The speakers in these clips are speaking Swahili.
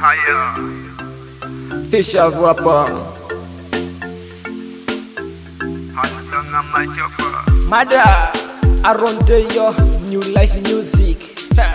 Higher. Fisher rapper. Mada around your new life music.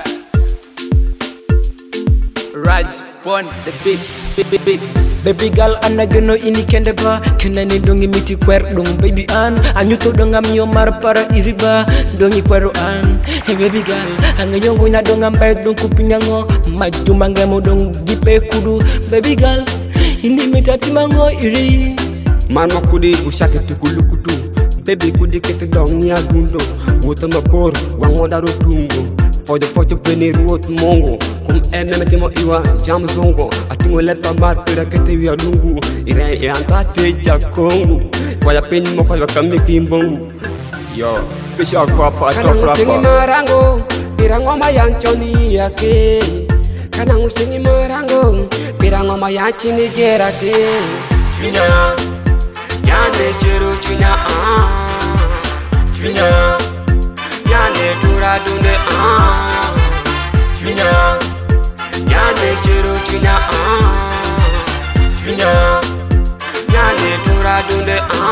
Raj Pon the beats. Baby girl anageno ini kende ba kena ni dongi miti kwer dong baby an anyuto donga mio mar para iriba dongi kweru an. Hey baby girl anganyongo na donga mbae dong kupinyango majuma ngemo dong gipe kudu baby girl ini mitati mango iri mano kudi ushake tukulukutu baby kudi kete dong ni agundo woto mapor wangoda rotungo fojo peni ruot mongo kum ene metimo iwa jam zongo atingo leta mat pera kete wi alungu ire e antate jakongu kwaya peni mo kwa kamiki mbongu yo Fisher rapper top rapper marango pirango mayanchoni yake kana ngusingi marango pirango mayanchini gerate twinya yane chero twinya twinya yane tura dunde twinya yane chero twinya twinya yane tura dunde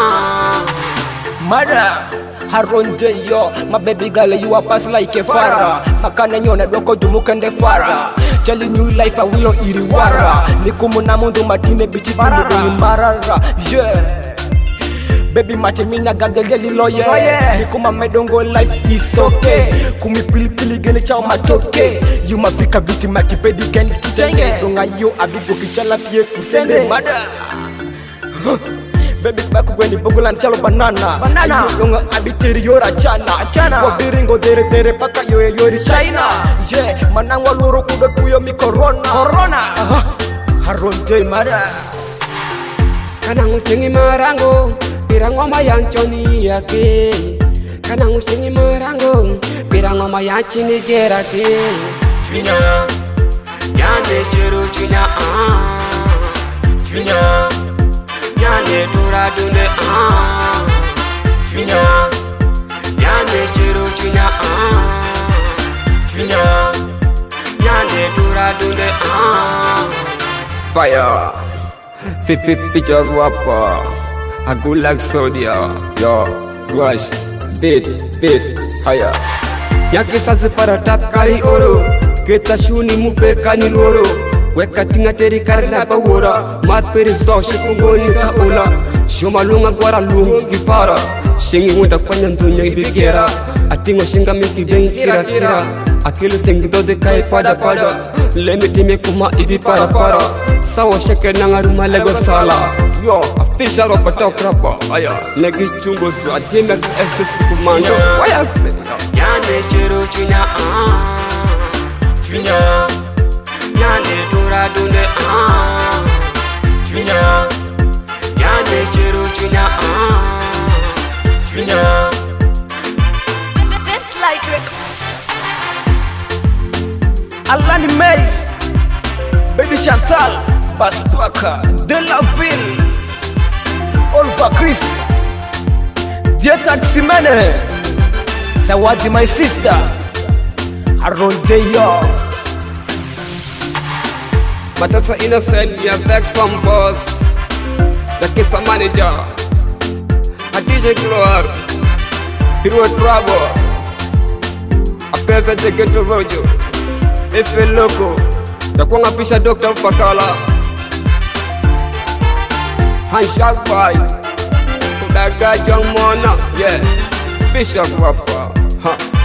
Mada Haronje yo, my baby girl, you are pass like a fara. Makana nyona doko dumukende fara. Telling new life I will iriwara. Nikumu na mundu matine bichi dumudungi marara. Yeah. Baby mache mina gadeli loye. Nikuma medongo life is okay. Kumi pili pili gene chao machoke. You mafika beauty maki pedi kendi kitenge. Donga yo abigo kichala kie kusende. Mada Baby back when the bogolan chalo banana Yonga abitiri yora chana Wabiringo dere paka yori China Yeah, manang waluro kuda puyo mi corona Haronje mara Kanang usingi marango Pirango mayanchoni yake Kanang usingi marango Pirango mayanchini gerate Twinya Yane chero twinya Twinya Yane tura dunde twinya Yane chero twinya twinya Yane tura dunde Fire Fisher rapper I go like sodia Yo Rush Beat Higher Yake sase para tap kari oro Keta shuni mupe kani loro Weka tinga teri kari na bawora Mat peri so shikungoni ka ula Shoma lunga gwara lungu gifara Shingi wunda kwanya ndunya ibikera Atingo shinga miki bengi kira Akilu tengi dode kai pada Lemi time kuma ibi para Sawa sheke nanga ruma lego sala Yo, a Fisher rapper top rapper Aya, negi chungo su a DMX SS Commando Waya se Yane chero twinya Twinya Yane tura dunde twinya Yane chero twinya twinya Best Light Records. Alani May Baby Chantal Baspaka De La Ville Olva Chris Dear Taxi Mane Zawadi my sister Haronje yo Matata innocent, we are back some boss. The kiss the manager. A DJ Gloire. Hero Trouble. A peasant to get to Rojo. If you loco. The Kwanga Fisher Doctor Pakala. Handshake by. That guy Young Mona. Yeah. Fisher rapper.